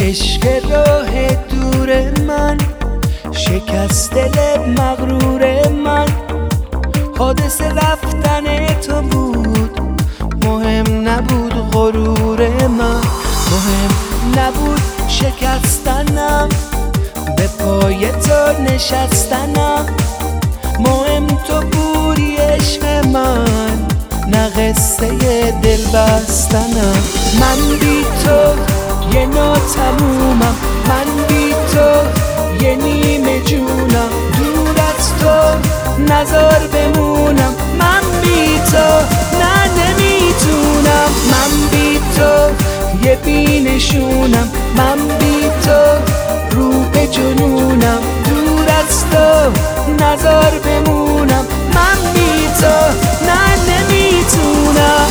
عشق راه دور من شکست دل مغرور من. حادثه رفتن تو بود، مهم نبود غرور من. مهم نبود شکستنم، به پای تو نشستنم. مهم تو بودی عشق من، نه قصه دل بستنم. من بی تو یه ناتمومم، من بی تو یه نیمه جونم. دور از تو نزار بمونم، من بی تو نه نمیتونم. من بی تو یه بینشونم، من بی تو رو به جنونم. دور از تو نزار بمونم، من بی تو نه نمیتونم.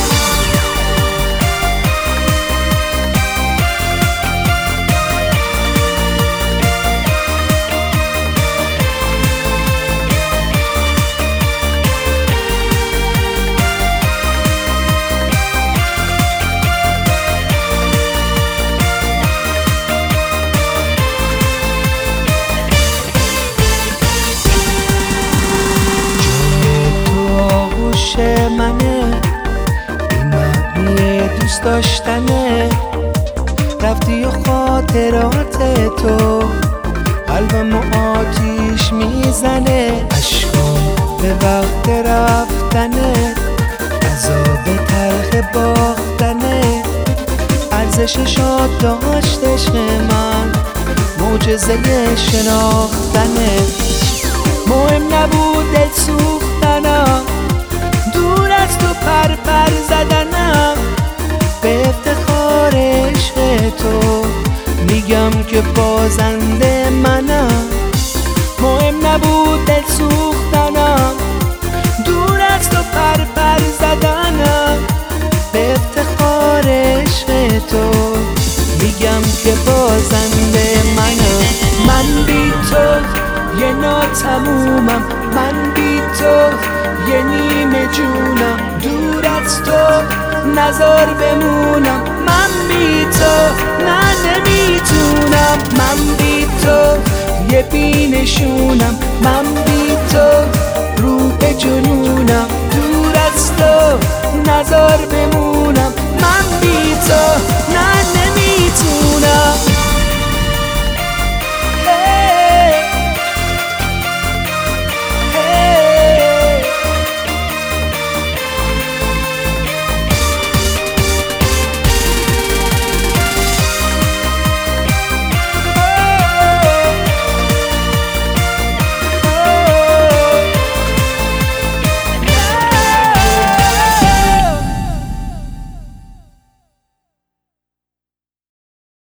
منه این معنی دوست داشتنه. رفتی و خاطرات تو قلبم آتیش میزنه. عشقم به وقت رفتنه، عذاب تلخ باختنه. ارزشش داشت عشق من، معجزه شناختنه. مهم نبود دل سوختنم، دور از تو پر زدنم. به افتخار عشق تو میگم که بازنده منم. مهم نبود دل سوختنم، دور از تو پر زدنم. به افتخار عشق تو میگم که بازنده منم. من بی تو یه ناتمومم، من بی تو یه نیمه جونم. دور از تو نزار بمونم، من بی تو نه نمیتونم. من بی تو یه بینشونم، من بی تو رو به جنونم. دور از تو نزار بمونم.